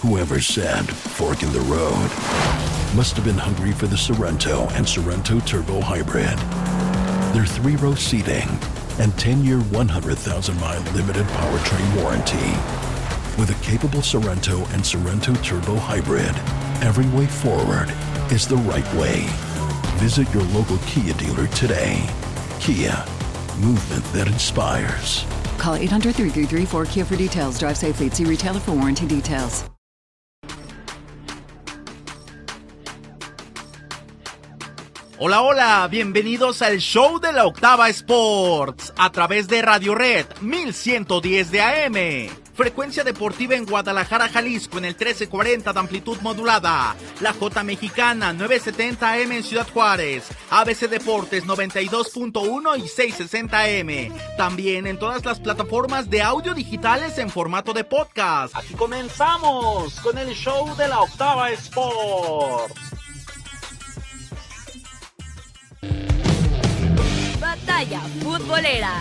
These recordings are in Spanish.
Whoever said fork in the road must have been hungry for the Sorrento and Sorrento Turbo Hybrid. Their 3-row seating and 10-year, 100,000-mile limited powertrain warranty. With a capable Sorrento and Sorrento Turbo Hybrid, every way forward is the right way. Visit your local Kia dealer today. Kia, movement that inspires. Call 800-333-4KIA for details. Drive safely. See retailer for warranty details. Hola, hola, bienvenidos al show de la Octava Sports a través de Radio Red 1110 de AM. Frecuencia deportiva en Guadalajara, Jalisco en el 1340 de amplitud modulada. La J Mexicana 970 AM en Ciudad Juárez. ABC Deportes 92.1 y 660 AM. También en todas las plataformas de audio digitales en formato de podcast. Aquí comenzamos con el show de la Octava Sports. Batalla futbolera.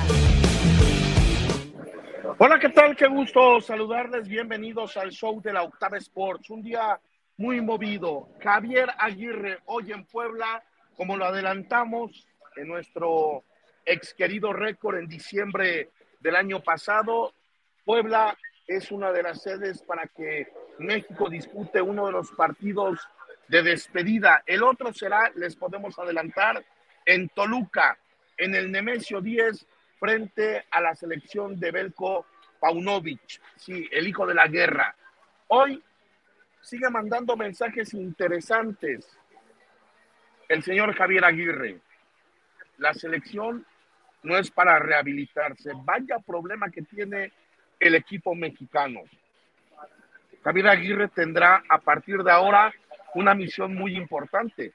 Hola, ¿qué tal? Qué gusto saludarles. Bienvenidos al show de la Octava Sports. Un día muy movido. Javier Aguirre hoy en Puebla, como lo adelantamos en nuestro ex querido récord en diciembre del año pasado. Puebla es una de las sedes para que México dispute uno de los partidos de despedida. El otro será, les podemos adelantar, en Toluca, en el Nemesio 10, frente a la selección de Veljko Paunovic, sí, el hijo de la guerra. Hoy sigue mandando mensajes interesantes el señor Javier Aguirre. La selección no es para rehabilitarse. Vaya problema que tiene el equipo mexicano. Javier Aguirre tendrá a partir de ahora una misión muy importante: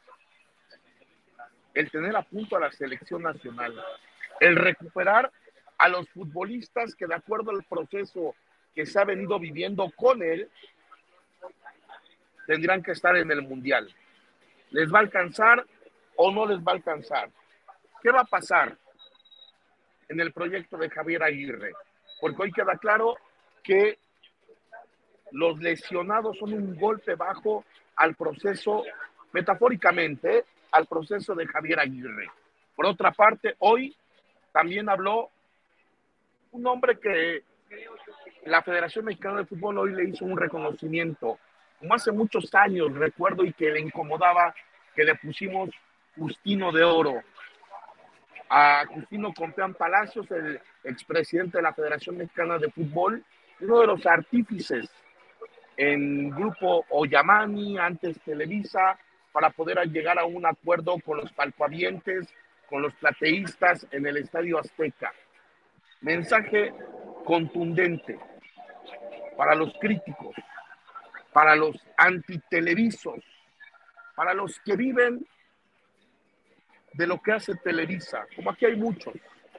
el tener a punto a la selección nacional, el recuperar a los futbolistas que, de acuerdo al proceso que se ha venido viviendo con él, tendrán que estar en el Mundial. ¿Les va a alcanzar o no les va a alcanzar? ¿Qué va a pasar en el proyecto de Javier Aguirre? Porque hoy queda claro que los lesionados son un golpe bajo al proceso, metafóricamente, al proceso de Javier Aguirre. Por otra parte, hoy también habló un hombre que la Federación Mexicana de Fútbol hoy le hizo un reconocimiento. Como hace muchos años, recuerdo, y que le incomodaba que le pusimos Justino de Oro. A Justino Compeán Palacios, el expresidente de la Federación Mexicana de Fútbol, uno de los artífices en Grupo Oyamani, antes Televisa, para poder llegar a un acuerdo con los palcohabientes, con los plateístas en el Estadio Azteca. Mensaje contundente para los críticos, para los antitelevisos, para los que viven de lo que hace Televisa, como aquí hay muchos.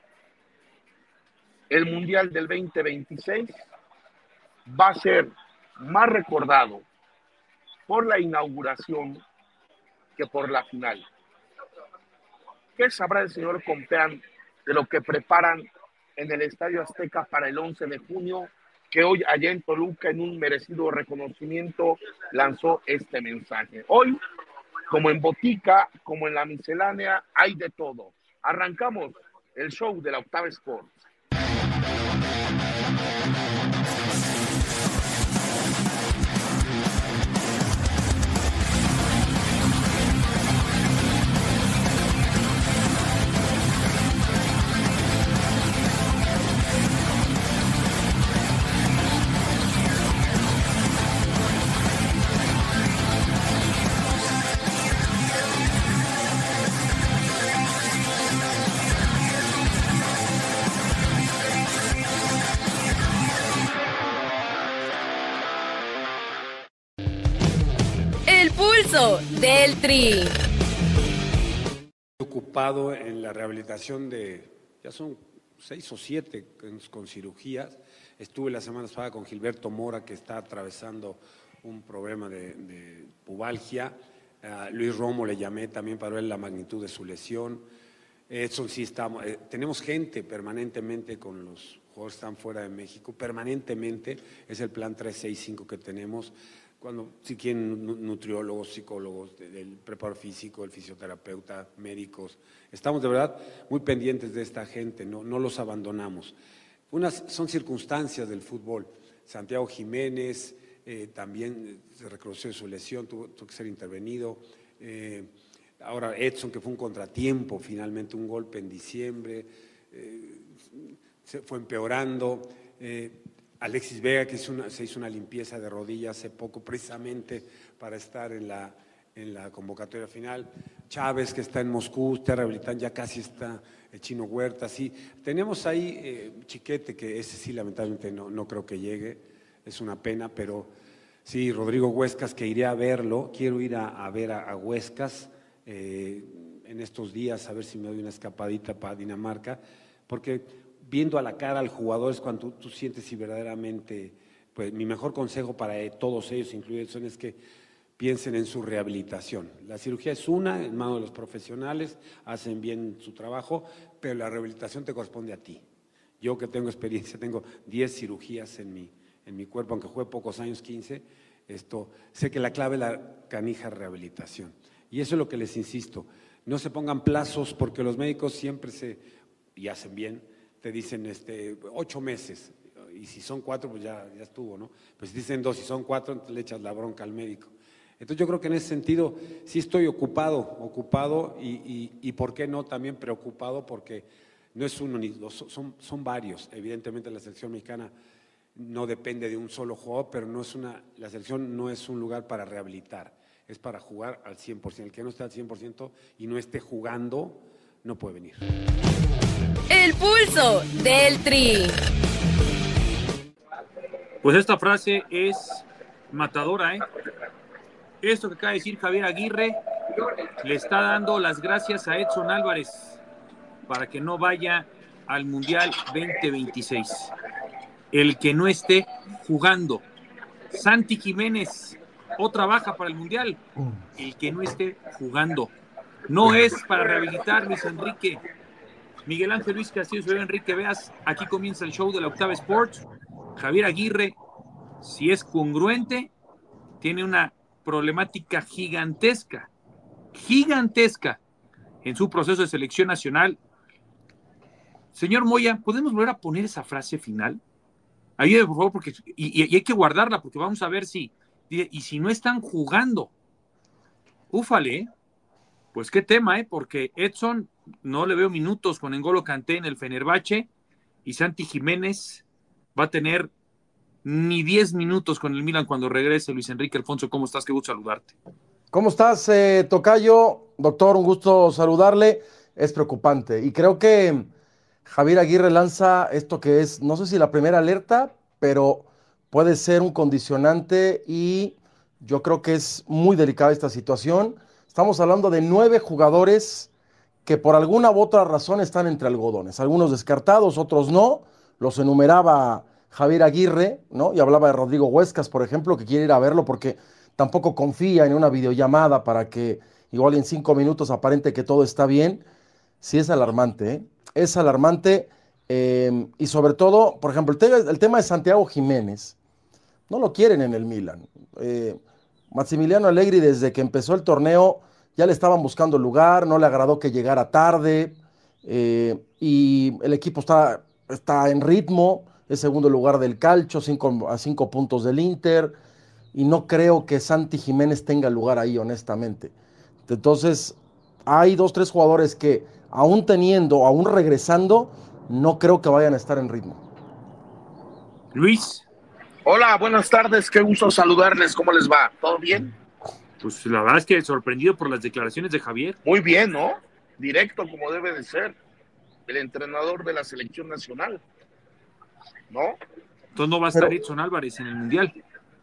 El Mundial del 2026 va a ser más recordado por la inauguración que por la final. ¿Qué sabrá el señor Compeán de lo que preparan en el Estadio Azteca para el 11 de junio, que hoy allá en Toluca, en un merecido reconocimiento, lanzó este mensaje? Hoy, como en Botica, como en la miscelánea, hay de todo. Arrancamos el show de la Octava Sports. Del Tri. Ocupado en la rehabilitación de, ya son 6 o 7 con cirugías. Estuve la semana pasada con Gilberto Mora, que está atravesando un problema de pubalgia. Luis Romo le llamé también para ver la magnitud de su lesión. Edson sí estamos, tenemos gente permanentemente con los jugadores que están fuera de México, permanentemente, es el plan 365 que tenemos, cuando si quieren nutriólogos, psicólogos, del preparador físico, el fisioterapeuta, médicos, estamos de verdad muy pendientes de esta gente, no los abandonamos. Son circunstancias del fútbol. Santiago Jiménez también se reconoció su lesión, tuvo que ser intervenido. Ahora Edson, que fue un contratiempo, finalmente un golpe en diciembre, se fue empeorando. Alexis Vega, que se hizo una limpieza de rodilla hace poco, precisamente para estar en la convocatoria final. Chávez, que está en Moscú, está rehabilitando, ya casi está. El Chino Huerta, sí. Tenemos ahí Chiquete, que ese sí lamentablemente no creo que llegue, es una pena, pero sí, Rodrigo Huescas, que iré a verlo, quiero ir a ver a Huescas en estos días, a ver si me doy una escapadita para Dinamarca, porque viendo a la cara al jugador es cuando tú sientes si verdaderamente, pues mi mejor consejo para todos ellos, incluido Edson, es que piensen en su rehabilitación. La cirugía es en manos de los profesionales, hacen bien su trabajo, pero la rehabilitación te corresponde a ti. Yo que tengo experiencia, tengo 10 cirugías en mi cuerpo, aunque juegue pocos años, 15, sé que la clave es la canija rehabilitación. Y eso es lo que les insisto, no se pongan plazos porque los médicos siempre y hacen bien, te dicen 8 meses, y si son 4 pues ya estuvo, ¿no? Pues si dicen 2 y son 4, entonces le echas la bronca al médico. Entonces yo creo que en ese sentido sí estoy ocupado y por qué no también preocupado, porque no es uno ni dos, son varios. Evidentemente la selección mexicana no depende de un solo jugador, pero la selección no es un lugar para rehabilitar, es para jugar al 100%. El que no esté al 100% y no esté jugando no puede venir. El pulso del Tri. Pues esta frase es matadora, ¿eh? Esto que acaba de decir Javier Aguirre le está dando las gracias a Edson Álvarez para que no vaya al Mundial 2026. El que no esté jugando. Santi Jiménez, otra baja para el Mundial. El que no esté jugando. No es para rehabilitar, Luis Enrique. Miguel Ángel Luis Castillo, soy Enrique Veas. Aquí comienza el show de la Octava Sports. Javier Aguirre, si es congruente, tiene una problemática gigantesca en su proceso de selección nacional. Señor Moya, ¿podemos volver a poner esa frase final? Ayúdeme, por favor, porque y hay que guardarla, porque vamos a ver si no están jugando. Úfale, pues qué tema, porque Edson no le veo minutos con N'Golo Kanté en el Fenerbahce y Santi Jiménez va a tener ni 10 minutos con el Milan cuando regrese. Luis Enrique Alfonso, ¿cómo estás? Qué gusto saludarte. ¿Cómo estás, tocayo? Doctor, un gusto saludarle. Es preocupante. Y creo que Javier Aguirre lanza esto que es, no sé si la primera alerta, pero puede ser un condicionante y yo creo que es muy delicada esta situación. Estamos hablando de 9 jugadores que por alguna u otra razón están entre algodones. Algunos descartados, otros no. Los enumeraba Javier Aguirre, ¿no? Y hablaba de Rodrigo Huescas, por ejemplo, que quiere ir a verlo porque tampoco confía en una videollamada para que igual en 5 minutos aparente que todo está bien. Sí es alarmante, ¿eh? Es alarmante y sobre todo, por ejemplo, el tema de Santiago Jiménez. No lo quieren en el Milan. Maximiliano Allegri desde que empezó el torneo ya le estaban buscando lugar, no le agradó que llegara tarde y el equipo está en ritmo. Es segundo lugar del calcio, a 5 puntos del Inter, y no creo que Santi Jiménez tenga lugar ahí, honestamente. Entonces, hay 2-3 jugadores que, aún regresando, no creo que vayan a estar en ritmo. Luis. Hola, buenas tardes, qué gusto saludarles, ¿cómo les va? ¿Todo bien? Pues la verdad es que sorprendido por las declaraciones de Javier. Muy bien, ¿no? Directo como debe de ser el entrenador de la selección nacional, ¿no? Entonces no va a estar Edson Álvarez en el Mundial.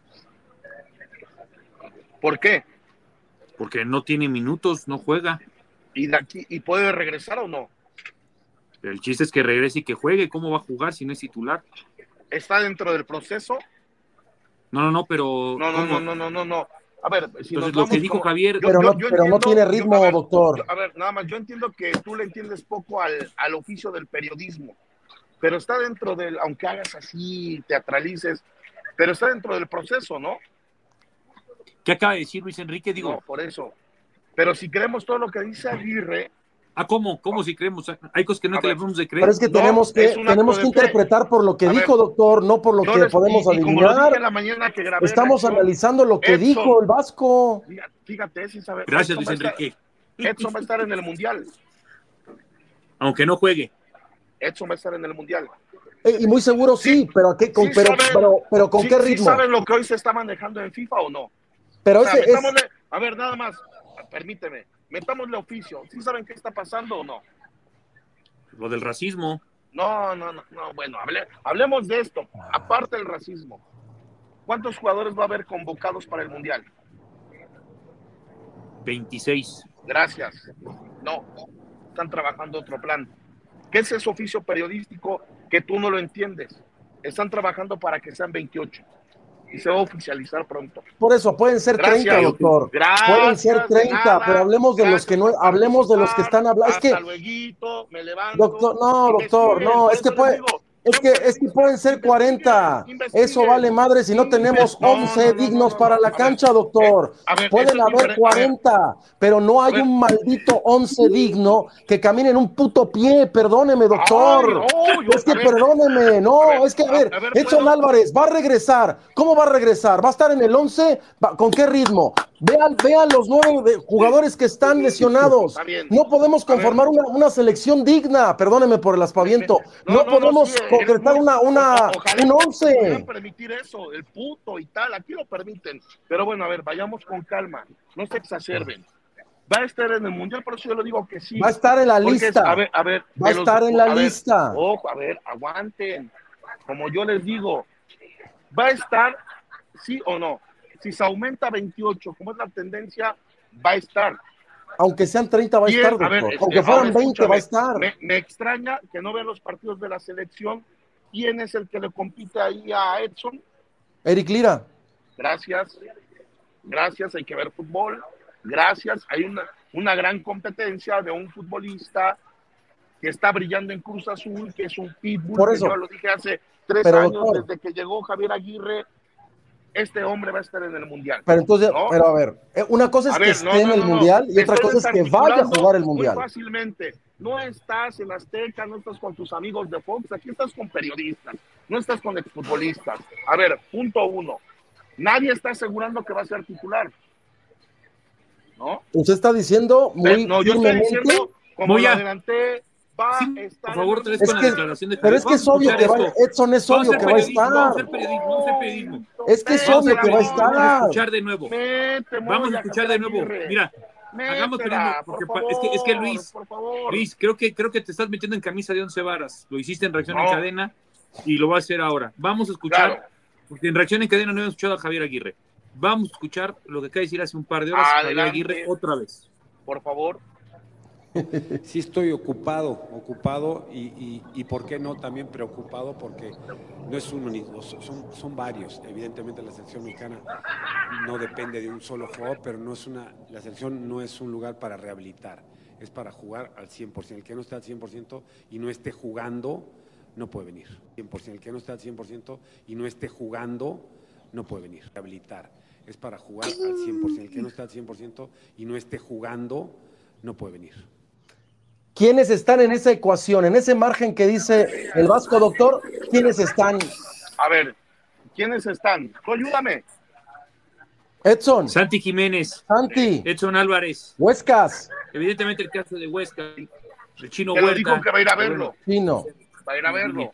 ¿Por qué? Porque no tiene minutos, no juega. ¿Y puede regresar o no? Pero el chiste es que regrese y que juegue. ¿Cómo va a jugar si no es titular? ¿Está dentro del proceso? No, pero... No. A ver, si Entonces, nos lo vamos que dijo Javier... Pero no tiene ritmo, doctor. A ver, nada más, yo entiendo que tú le entiendes poco al oficio del periodismo, pero está dentro del, aunque hagas así, teatralices, pero está dentro del proceso, ¿no? ¿Qué acaba de decir Luis Enrique? Digo, No, por eso. Pero si creemos todo lo que dice Aguirre... ¿Cómo? ¿Cómo si creemos? Hay cosas que no te le vamos de creer. Pero es que tenemos que interpretar por lo que dijo, doctor, no por lo que podemos adivinar. Como lo dije la mañana que grabé Estamos analizando lo que dijo el Vasco. Fíjate, sin saber. Gracias, Luis Enrique. Edson va a estar en el Mundial. Aunque no juegue. Edson va a estar en el Mundial. Y muy seguro sí, pero ¿con qué ritmo? ¿Sí saben lo que hoy se está manejando en FIFA o no? Pero a ver, nada más, permíteme. Metámosle oficio. ¿Sí saben qué está pasando o no? Lo del racismo. No. Bueno, hablemos de esto. Aparte del racismo, ¿cuántos jugadores va a haber convocados para el Mundial? 26. Gracias. No, están trabajando otro plan. ¿Qué es ese oficio periodístico que tú no lo entiendes? Están trabajando para que sean 28. Y se va a oficializar pronto. Por eso, pueden ser 30, doctor. Pueden ser 30, pero hablemos de los que no, hablemos de los que están hablando. Es que, luego, me levanto. Doctor, no, es que pueden ser 40. Eso vale madre si no tenemos 11 dignos para la cancha, doctor. Pueden haber 40, pero no hay un maldito 11 digno que camine en un puto pie. Perdóneme, doctor. Es que perdóneme. No, es que a ver, Edson Álvarez va a regresar. ¿Cómo va a regresar? ¿Va a estar en el 11? ¿Con qué ritmo? Vean los 9 jugadores que están lesionados. No podemos conformar una selección digna. Perdóneme por el aspaviento. No podemos concretar un 11. Pueden permitir eso, el puto y tal. Aquí lo permiten. Pero bueno, a ver, vayamos con calma. No se exacerben. Va a estar en el Mundial, por eso yo le digo que sí. Va a estar en la lista. Va a estar en la lista. Ojo, a ver, aguanten. Como yo les digo, va a estar, sí o no. Si se aumenta 28, como es la tendencia, va a estar. Aunque sean 30, va a estar, doctor. Aunque fueran 20, va a estar. Me extraña que no vean los partidos de la selección. ¿Quién es el que le compite ahí a Edson? Eric Lira. Gracias, hay que ver fútbol. Gracias, hay una gran competencia de un futbolista que está brillando en Cruz Azul, que es un pitbull. Por eso. Que yo lo dije hace 3 años, doctor, desde que llegó Javier Aguirre. Este hombre va a estar en el Mundial. Pero entonces, ¿no? Pero a ver, una cosa es que esté en el Mundial y otra cosa es que vaya a jugar el Mundial. Muy fácilmente. No estás en Azteca, no estás con tus amigos de Fox, aquí estás con periodistas, no estás con exfutbolistas. A ver, punto 1. Nadie está asegurando que va a ser titular. ¿No? Usted está diciendo muy no, yo estoy diciendo, como lo adelanté, va a estar. Por favor, tres con la declaración de Pero es que es obvio que Edson es obvio que va a estar. Vamos a hacer periodismo. Es que es obvio que va a estar. Vamos a escuchar de nuevo. Vamos a escuchar de nuevo. Mira, hagamos periodismo. Porque es que Luis, creo que te estás metiendo en camisa de 11 varas. Lo hiciste en Reacción en Cadena y lo va a hacer ahora. Vamos a escuchar, porque en Reacción en Cadena no hemos escuchado a Javier Aguirre. Vamos a escuchar lo que acaba de decir hace un par de horas Javier Aguirre otra vez. Por favor. Sí estoy ocupado y por qué no también preocupado, porque no es uno ni dos, son varios. Evidentemente la selección mexicana no depende de un solo jugador, pero la selección no es un lugar para rehabilitar, es para jugar al 100%. El que no esté al 100% y no esté jugando no puede venir. 100%. El que no esté al 100% y no esté jugando no puede venir. Rehabilitar es para jugar al 100%. El que no esté al 100% y no esté jugando no puede venir. ¿Quiénes están en esa ecuación, en ese margen que dice el Vasco, doctor? ¿Quiénes están? A ver, ¿quiénes están? Tú ayúdame. Edson. Santi Jiménez. Edson Álvarez. Huescas. Evidentemente el caso de Huescas. El Chino Huerta. Dijo que va a ir a verlo. Chino. Va a ir a verlo.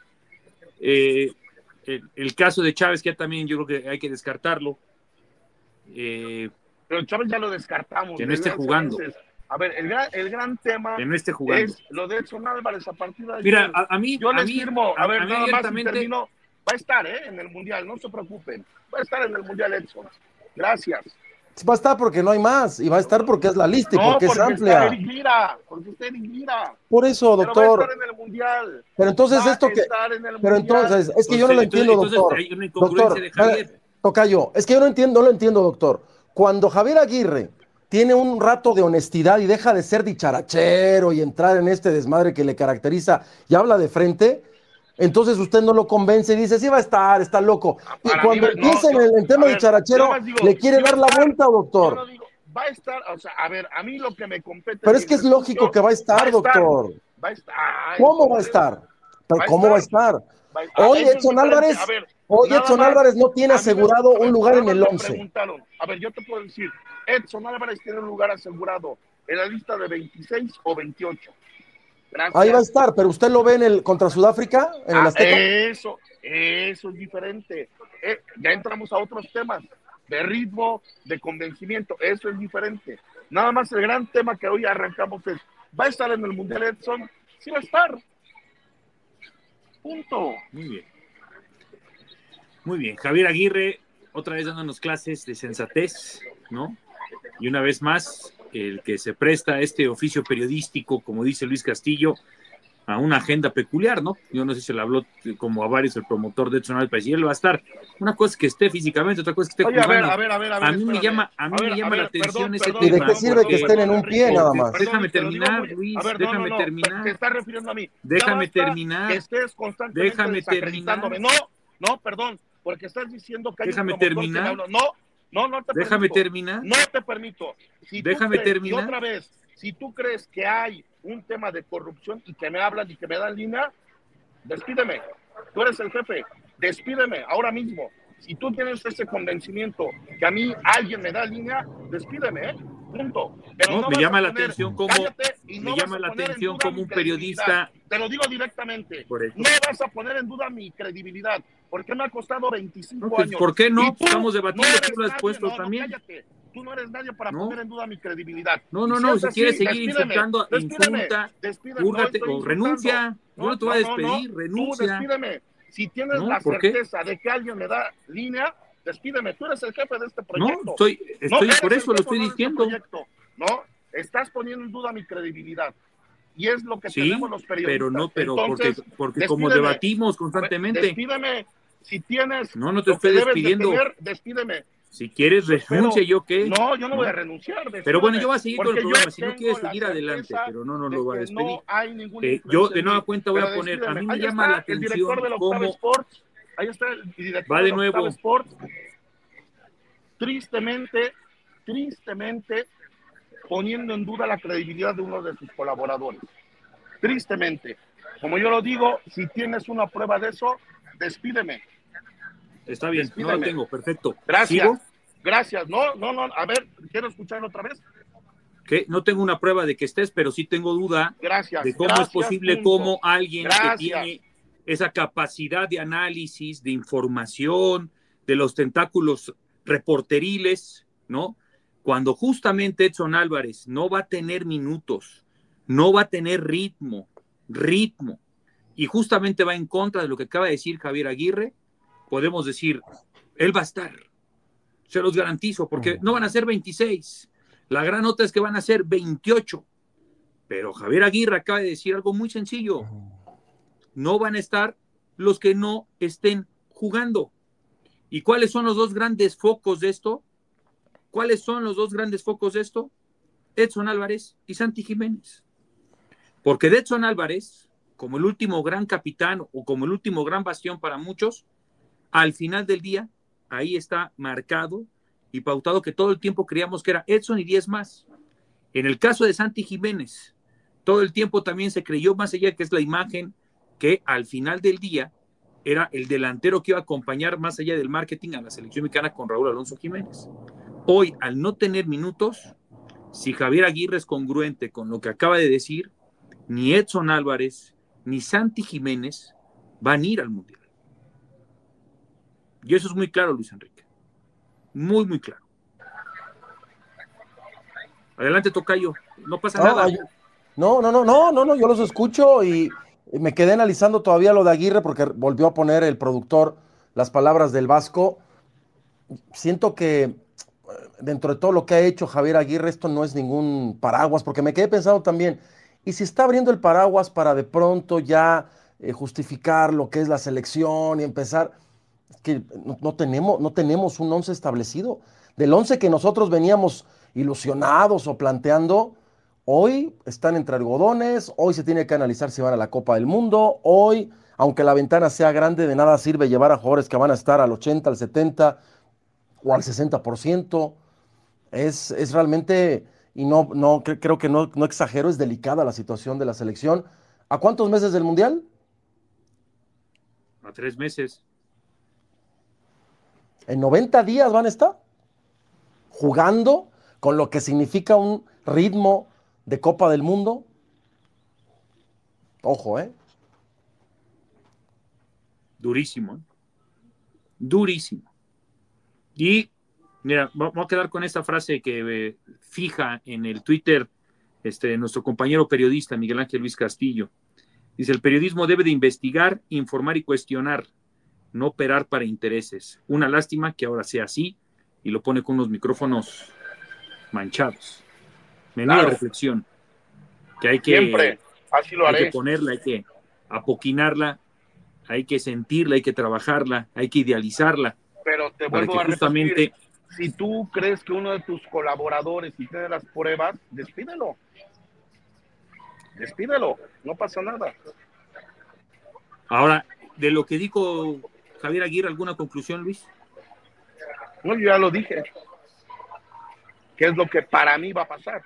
El caso de Chávez, que también yo creo que hay que descartarlo. Pero Chávez ya lo descartamos. Que no esté jugando. A ver, el gran tema que no esté jugando es lo de Edson Álvarez a partir de ayer. Mira, a mí yo les firmo, a ver, nada más y termino. Va a estar en el Mundial, no se preocupen. Va a estar en el Mundial Edson. Gracias. Va a estar porque no hay más, y va a estar porque es la lista y porque es amplia. Porque está Eric Lira. Por eso, doctor. Pero va a estar en el Mundial. Pero entonces esto que... Pero entonces, es que yo no lo entiendo, doctor. Hay una incongruencia de Javier. Tocayo, es que yo no lo entiendo, doctor. cuando Javier Aguirre tiene un rato de honestidad y deja de ser dicharachero y entrar en este desmadre que le caracteriza y habla de frente, entonces usted no lo convence y dice, sí va a estar, está loco. Y Para cuando mí, no, empieza en el tema a de ver, dicharachero, yo más digo, le quiere sí va dar a la estar, vuelta, yo doctor. no digo, va a estar, o sea, a ver, a mí lo que me compete. Pero es que es lógico que va a estar, doctor. Va a estar. Ah, ¿Cómo va a entonces, estar? ¿Pero va a cómo va a estar. estar? Hoy Eso es Edson diferente. Álvarez, A ver, hoy nada Edson más, Álvarez no tiene a mí me- asegurado a ver, un lugar nada en el más me 11. preguntaron. A ver, yo te puedo decir, Edson Álvarez tiene un lugar asegurado en la lista de 26 o 28. Gracias. Ahí va a estar, pero usted lo ve en el contra Sudáfrica, en el Azteca. Eso es diferente. Ya entramos a otros temas de ritmo, de convencimiento. Eso es diferente. Nada más el gran tema que hoy arrancamos es, ¿va a estar en el Mundial Edson? Sí va a estar. Punto. Muy bien. Muy bien. Javier Aguirre, otra vez dándonos clases de sensatez, ¿no? Y una vez más, el que se presta a este oficio periodístico, como dice Luis Castillo, a una agenda peculiar, ¿no? Yo no sé si se le habló como a varios el promotor de Edson Álvarez, y él va a estar. Una cosa es que esté físicamente, otra cosa es que esté jugando. A ver, a mí me llama la atención ese ¿Y de tema. qué sirve que estén en un pie nada más? Déjame terminar, Luis, déjame terminar. Te estás refiriendo a mí. Déjame terminar. Que estés constantemente Déjame desacreditándome. terminar. No, perdón, porque estás diciendo que hay Déjame un promotor terminar. que me habló. No te Déjame permito. terminar. No te permito. Si Déjame tú crees, terminar. Y otra vez, si tú crees que hay un tema de corrupción y que me hablan y que me dan línea, despídeme. Tú eres el jefe. Despídeme ahora mismo. Si tú tienes ese convencimiento que a mí alguien me da línea, despídeme, punto. Pero No, me llama la atención como un periodista. Te lo digo directamente. No vas a poner en duda mi credibilidad, porque me ha costado 25 No, pues, años. ¿por qué no? Y tú Estamos debatiendo, no eres tú lo has nadie, puesto no, también. Cállate. Tú no eres nadie para No. poner en duda mi credibilidad. No, Y si es así, quieres seguir despídeme, insultando, despídeme, insulta, despídeme, búrgate estoy o insultando. renuncia. Yo no te voy a despedir, Tú renuncia. despídeme. Si tienes No, la ¿por qué? certeza de que alguien me da línea, despídeme. Tú eres el jefe de este proyecto. No, estoy eres por el eso lo jefe estoy de este diciendo. proyecto. No, estás poniendo en duda mi credibilidad. Y es lo que Sí, tenemos los periodistas. pero no, Entonces, porque como despídeme. debatimos constantemente. Despídeme. Si tienes No te lo que estoy debes de despidiendo. tener, despídeme. Si quieres renuncia, Pero, ¿yo qué? No, yo no voy a renunciar. Pero bueno, despídeme, yo voy a seguir con el porque programa. yo Si no tengo quieres la seguir adelante, certeza pero no de lo voy a que despedir. No hay ninguna Yo influencia de en nueva mí, cuenta voy a pero poner, a despídeme. mí me Ahí llama está la el atención director del Octava cómo Sports. Ahí está el director va de del Octava nuevo. Sports. Tristemente, poniendo en duda la credibilidad de uno de sus colaboradores. Tristemente. Como yo lo digo, si tienes una prueba de eso, despídeme. Está bien, no Despídeme. lo tengo, perfecto. Gracias. ¿Sigo? Gracias. No. A ver, quiero escucharlo otra vez. Que no tengo una prueba de que estés, pero sí tengo duda Gracias. de cómo Gracias, es posible punto. cómo alguien Gracias. que tiene esa capacidad de análisis, de información, de los tentáculos reporteriles, ¿no? Cuando justamente Edson Álvarez no va a tener minutos, no va a tener ritmo, y justamente va en contra de lo que acaba de decir Javier Aguirre, podemos decir, él va a estar. Se los garantizo, porque no van a ser 26. La gran nota es que van a ser 28. Pero Javier Aguirre acaba de decir algo muy sencillo. No van a estar los que no estén jugando. ¿Y cuáles son los dos grandes focos de esto? Edson Álvarez y Santi Jiménez. Porque de Edson Álvarez, como el último gran capitán o como el último gran bastión para muchos, al final del día, ahí está marcado y pautado que todo el tiempo creíamos que era Edson y 10 más. En el caso de Santi Jiménez, todo el tiempo también se creyó, más allá que es la imagen, que al final del día era el delantero que iba a acompañar más allá del marketing a la selección mexicana con Raúl Alonso Jiménez. Hoy, al no tener minutos, si Javier Aguirre es congruente con lo que acaba de decir, ni Edson Álvarez ni Santi Jiménez van a ir al Mundial. Y eso es muy claro, Luis Enrique. Muy, muy claro. Adelante, tocayo. No pasa nada. No, yo los escucho y me quedé analizando todavía lo de Aguirre porque volvió a poner el productor las palabras del Vasco. Siento que dentro de todo lo que ha hecho Javier Aguirre, esto no es ningún paraguas, porque me quedé pensando también, y si está abriendo el paraguas para de pronto ya justificar lo que es la selección y empezar, Es que no tenemos un 11 establecido. Del 11 que nosotros veníamos ilusionados o planteando, hoy están entre algodones, hoy se tiene que analizar si van a la Copa del Mundo, hoy, aunque la ventana sea grande, de nada sirve llevar a jugadores que van a estar al 80, al 70 o al 60%. Es realmente, y creo que no exagero, es delicada la situación de la selección. ¿A cuántos meses del Mundial? A 3 meses. En 90 días van a estar jugando con lo que significa un ritmo de Copa del Mundo. Ojo, Durísimo, ¿eh? Durísimo. Y mira, vamos a quedar con esta frase que fija en el Twitter nuestro compañero periodista Miguel Ángel Luis Castillo. Dice: el periodismo debe de investigar, informar y cuestionar, no operar para intereses. Una lástima que ahora sea así, y lo pone con unos micrófonos manchados. Menuda reflexión que hay que, siempre, así lo haré. Hay que ponerla, hay que apoquinarla, hay que sentirla, hay que trabajarla, hay que idealizarla. Pero te vuelvo a justamente repetir, si tú crees que uno de tus colaboradores y tiene las pruebas, despídelo, no pasa nada. Ahora, de lo que dijo Javier Aguirre, ¿alguna conclusión, Luis? No, yo ya lo dije. ¿Qué es lo que para mí va a pasar?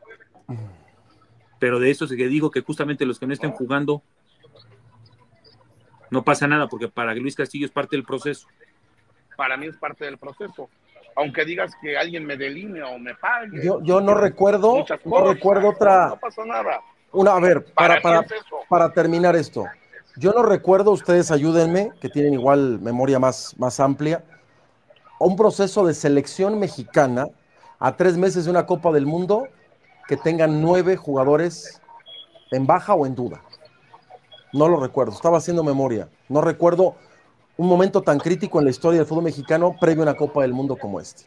Pero de eso es que dijo que justamente los que no estén jugando no pasa nada, porque para Luis Castillo es parte del proceso. Para mí es parte del proceso. Aunque digas que alguien me delinea o me pague. Yo no recuerdo otra. No pasa nada. A ver, para terminar esto. Yo no recuerdo, ustedes ayúdenme, que tienen igual memoria más amplia, un proceso de selección mexicana a 3 meses de una Copa del Mundo que tengan 9 jugadores en baja o en duda. No lo recuerdo, estaba haciendo memoria. No recuerdo un momento tan crítico en la historia del fútbol mexicano previo a una Copa del Mundo como este.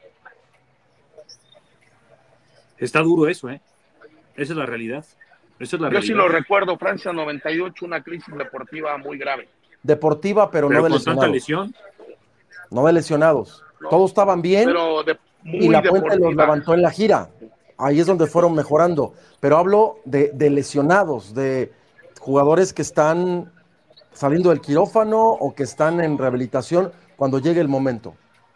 Está duro eso, ¿eh? Esa es la realidad. Yo sí lo recuerdo, Francia 98, una crisis deportiva muy grave. Deportiva, pero no de lesionados. ¿Con tanta lesión? No de lesionados. No, todos estaban bien y la Puente los levantó en la gira. Ahí es donde fueron mejorando. Pero hablo de lesionados, de jugadores que están saliendo del quirófano o que están en rehabilitación cuando llegue el momento.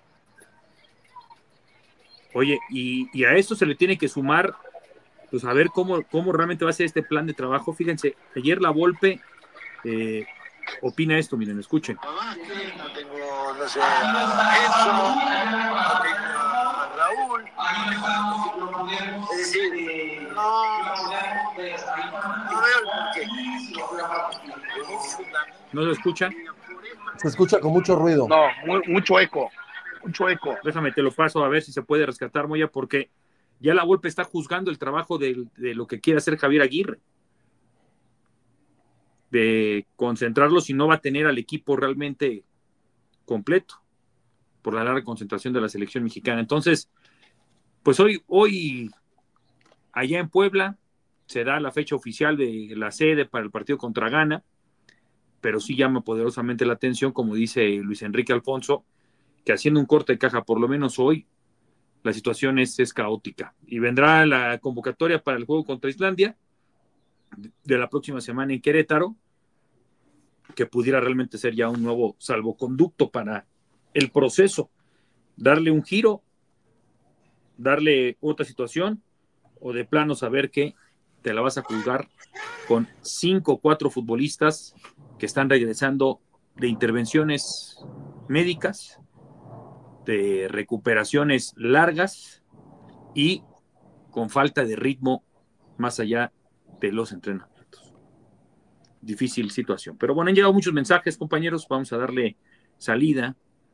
Oye, y a esto se le tiene que sumar, pues a ver cómo realmente va a ser este plan de trabajo. Fíjense, ayer la Volpe opina esto, miren, escuchen. No tengo, no sé, a Enzo, no tengo a Raúl. Es decir, no veo por qué. ¿No se escucha? Se escucha con mucho ruido. No, mucho eco. Déjame, te lo paso a ver si se puede rescatar, Moya, porque ya la Volpe está juzgando el trabajo de lo que quiere hacer Javier Aguirre. De concentrarlo si no va a tener al equipo realmente completo por la larga concentración de la selección mexicana. Entonces, pues hoy allá en Puebla se da la fecha oficial de la sede para el partido contra Ghana, pero sí llama poderosamente la atención, como dice Luis Enrique Alfonso, que haciendo un corte de caja, por lo menos hoy, la situación es caótica. Y vendrá la convocatoria para el juego contra Islandia de la próxima semana en Querétaro, que pudiera realmente ser ya un nuevo salvoconducto para el proceso, darle un giro, darle otra situación, o de plano saber que te la vas a jugar con 5 o 4 futbolistas que están regresando de intervenciones médicas, de recuperaciones largas y con falta de ritmo más allá de los entrenamientos. Difícil situación. Pero bueno, han llegado muchos mensajes, compañeros. Vamos a darle salida.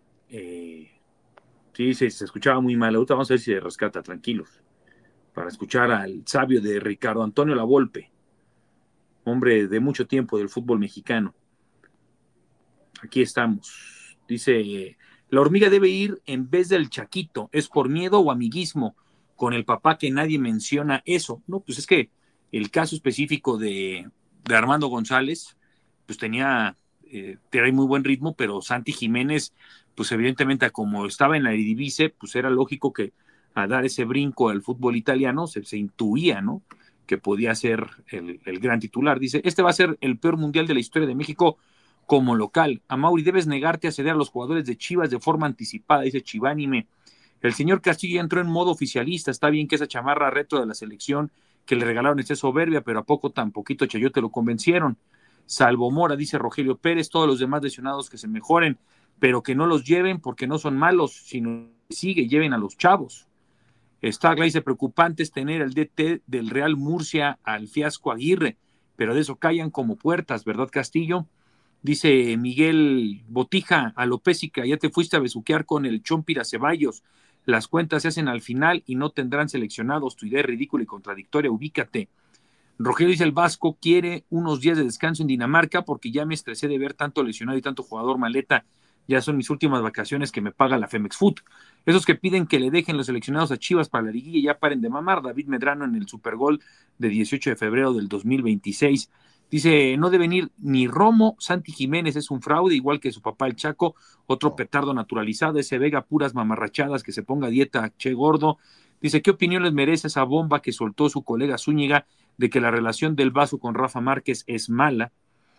Sí, se escuchaba muy mal. Ahorita vamos a ver si se rescata, tranquilos. Para escuchar al sabio de Ricardo Antonio Lavolpe, hombre de mucho tiempo del fútbol mexicano. Aquí estamos. Dice: la hormiga debe ir en vez del Chaquito. ¿Es por miedo o amiguismo con el papá que nadie menciona eso? No, pues es que el caso específico de Armando González, pues tenía trae muy buen ritmo, pero Santi Jiménez, pues evidentemente como estaba en la Eredivisie, pues era lógico que a dar ese brinco al fútbol italiano se intuía, ¿no?, que podía ser el gran titular. Dice, este va a ser el peor mundial de la historia de México como local. Amaury, debes negarte a ceder a los jugadores de Chivas de forma anticipada, dice Chivánime. El señor Castillo ya entró en modo oficialista, está bien que esa chamarra retro de la selección que le regalaron esté soberbia, pero a poco tan poquito Chayote lo convencieron. Salvo Mora, dice Rogelio Pérez, todos los demás lesionados que se mejoren, pero que no los lleven porque no son malos, sino que lleven a los chavos. Está, dice, preocupante es tener el DT del Real Murcia al fiasco Aguirre, pero de eso callan como puertas, ¿verdad, Castillo? Dice Miguel Botija, a Lopésica, ya te fuiste a besuquear con el Chompira Ceballos, las cuentas se hacen al final y no tendrán seleccionados, tu idea es ridícula y contradictoria, ubícate. Rogelio dice, el Vasco quiere unos días de descanso en Dinamarca porque ya me estresé de ver tanto lesionado y tanto jugador maleta, ya son mis últimas vacaciones que me paga la Femex Food. Esos que piden que le dejen los seleccionados a Chivas para la liguilla ya paren de mamar. David Medrano en el Supergol de 18 de febrero del 2026. Dice, no deben ir ni Romo, Santi Jiménez es un fraude, igual que su papá el Chaco, otro petardo naturalizado, ese Vega puras mamarrachadas, que se ponga dieta Che Gordo. Dice, ¿qué opinión les merece esa bomba que soltó su colega Zúñiga de que la relación del Vasco con Rafa Márquez es mala?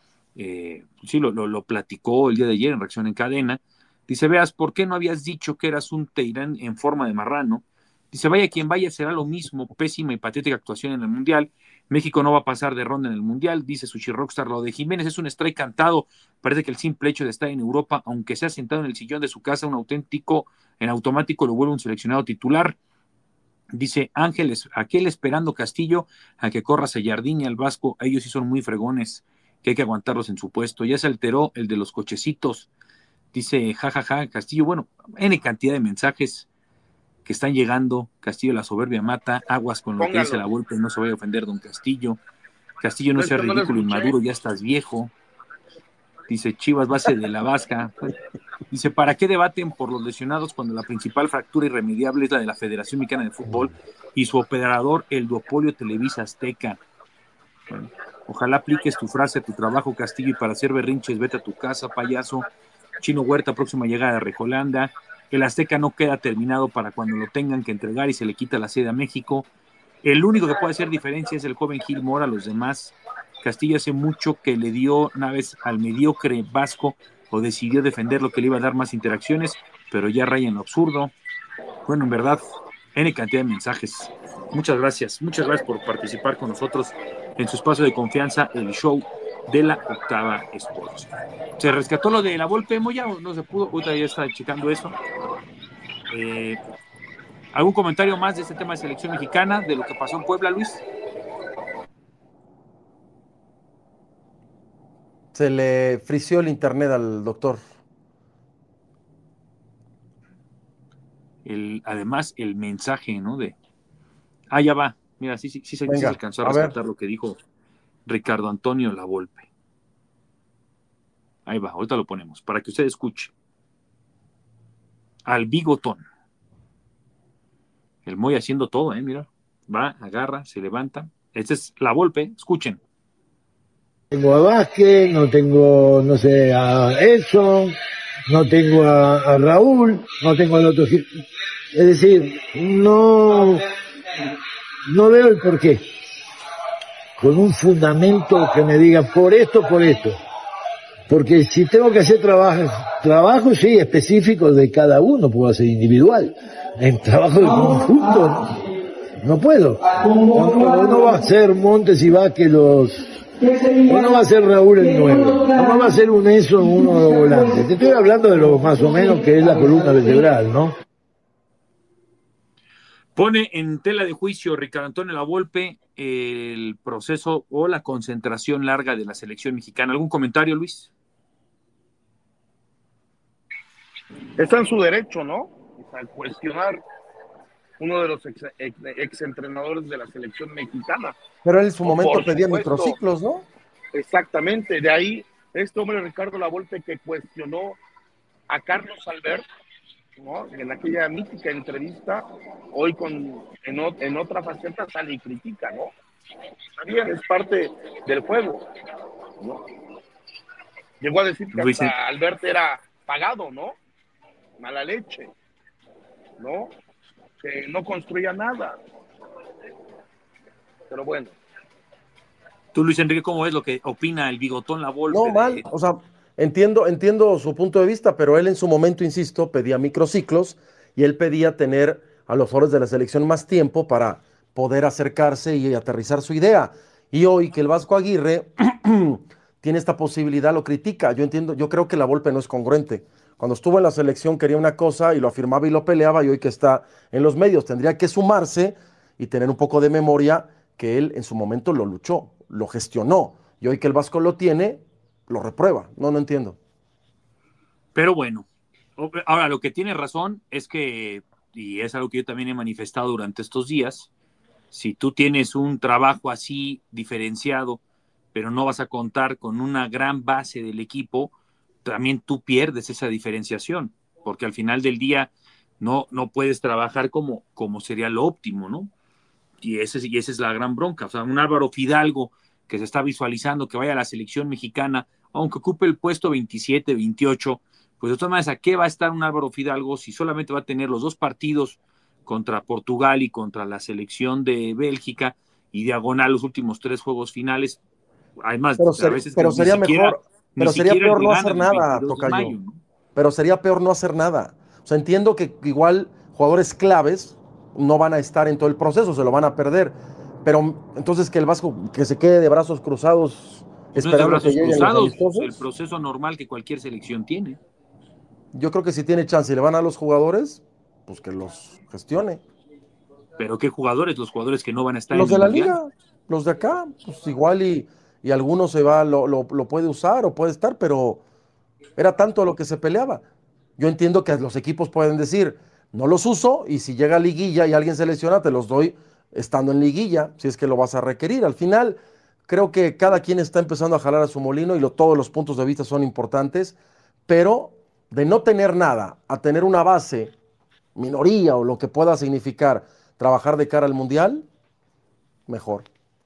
Sí, lo platicó el día de ayer en Reacción en Cadena. Dice, veas, ¿por qué no habías dicho que eras un Teirán en forma de marrano? Dice, vaya quien vaya, será lo mismo, pésima y patética actuación en el Mundial. México no va a pasar de ronda en el Mundial, dice Sushi Rockstar. Lo de Jiménez es un strike cantado. Parece que el simple hecho de estar en Europa, aunque sea sentado en el sillón de su casa, un auténtico, en automático lo vuelve un seleccionado titular. Dice Ángeles, aquel esperando Castillo a que corra Sellardín y al Vasco, ellos sí son muy fregones, que hay que aguantarlos en su puesto. Ya se alteró el de los cochecitos. Dice, jajaja, Castillo, bueno, N cantidad de mensajes que están llegando. Castillo, la soberbia mata, aguas con lo que dice la Volpe, no se vaya a ofender don Castillo. Castillo, no sea ridículo, inmaduro, ya estás viejo. Dice, Chivas, base de la vasca. Dice, ¿para qué debaten por los lesionados cuando la principal fractura irremediable es la de la Federación Mexicana de Fútbol y su operador, el duopolio Televisa Azteca? Bueno, ojalá apliques tu frase a tu trabajo, Castillo, y para hacer berrinches, vete a tu casa, payaso. Chino Huerta, próxima llegada de Rejolanda. El Azteca no queda terminado para cuando lo tengan que entregar y se le quita la sede a México. El único que puede hacer diferencia es el joven Gil Mora. Los demás, Castillo hace mucho que le dio naves al mediocre Vasco o decidió defender lo que le iba a dar más interacciones, pero ya raya en lo absurdo. Bueno, en verdad, N cantidad de mensajes. Muchas gracias por participar con nosotros en su espacio de confianza, el show de la Octava Sports. ¿Se rescató lo de la Volpe, Moya, o no se pudo? Ahorita ya está checando eso. ¿Algún comentario más de este tema de selección mexicana, de lo que pasó en Puebla, Luis? Se le frició el internet al doctor. Además, el mensaje, ¿no? Ya va. Mira, sí se alcanzó a rescatar lo que dijo Ricardo Antonio Lavolpe. Ahí va, ahorita lo ponemos, para que usted escuche. Al bigotón. El Moy haciendo todo, mira. Va, agarra, se levanta. Esta es Lavolpe, escuchen. Tengo a Vázquez, no tengo, no sé, a Edson, no tengo a Raúl, no tengo al otro. Es decir, no veo el porqué. Con un fundamento que me diga por esto. Porque si tengo que hacer trabajo sí, específico de cada uno, puedo hacer individual. En trabajo de conjunto no puedo. No va a ser Montes y Vázquez no va a ser Raúl el 9, no va a ser un Enzo uno de los volantes. Te estoy hablando de lo más o menos que es la columna vertebral, ¿no? Pone en tela de juicio Ricardo Antonio Lavolpe el proceso o la concentración larga de la selección mexicana. ¿Algún comentario, Luis? Está en su derecho, ¿no? O sea, cuestionar uno de los ex entrenadores de la selección mexicana. Pero él en su momento pedía microciclos, ¿no? Exactamente, de ahí este hombre Ricardo Lavolpe que cuestionó a Carlos Albert, ¿no? En aquella mítica entrevista, hoy en otra faceta sale y critica, ¿no? También es parte del juego, ¿no? Llegó a decir que Luis, hasta Albert era pagado, ¿no? Mala leche, ¿no? Que no construía nada. Pero bueno. tú, Luis Enrique, ¿cómo ves lo que opina el bigotón La Volpe? No, mal, o sea, entiendo su punto de vista, pero él en su momento, insisto, pedía microciclos y él pedía tener a los jugadores de la selección más tiempo para poder acercarse y aterrizar su idea. Y hoy que el Vasco Aguirre tiene esta posibilidad, lo critica. Yo creo que La Volpe no es congruente. Cuando estuvo en la selección quería una cosa y lo afirmaba y lo peleaba, y hoy que está en los medios tendría que sumarse y tener un poco de memoria que él en su momento lo luchó, lo gestionó, y hoy que el Vasco lo tiene, lo reprueba. No entiendo. Pero bueno, ahora lo que tiene razón es que, y es algo que yo también he manifestado durante estos días, si tú tienes un trabajo así diferenciado, pero no vas a contar con una gran base del equipo, también tú pierdes esa diferenciación, porque al final del día no puedes trabajar como sería lo óptimo, ¿no? Y esa es la gran bronca. O sea, un Álvaro Fidalgo que se está visualizando que vaya a la selección mexicana, aunque ocupe el puesto 27, 28, pues de todas maneras, ¿a qué va a estar un Álvaro Fidalgo si solamente va a tener los 2 partidos contra Portugal y contra la selección de Bélgica, y diagonal los últimos 3 juegos finales? Además, pero sería mejor, pero sería peor no hacer nada, tocayo. Mayo, ¿no? Pero sería peor no hacer nada. O sea, entiendo que igual jugadores claves no van a estar en todo el proceso, se lo van a perder. Pero entonces que el Vasco que se quede de brazos cruzados esperando que lleguen los amistosos. El proceso normal que cualquier selección tiene. Yo creo que si tiene chance y le van a los jugadores, pues que los gestione. ¿Pero qué jugadores? Los jugadores que no van a estar los en el de la mundial. liga, los de acá, pues igual y algunos lo puede usar o puede estar, pero era tanto lo que se peleaba. Yo entiendo que los equipos pueden decir, no los uso, y si llega a liguilla y alguien se lesiona, te los doy estando en liguilla, si es que lo vas a requerir. Al final, creo que cada quien está empezando a jalar a su molino y todos los puntos de vista son importantes, pero de no tener nada a tener una base, minoría o lo que pueda significar trabajar de cara al Mundial, mejor.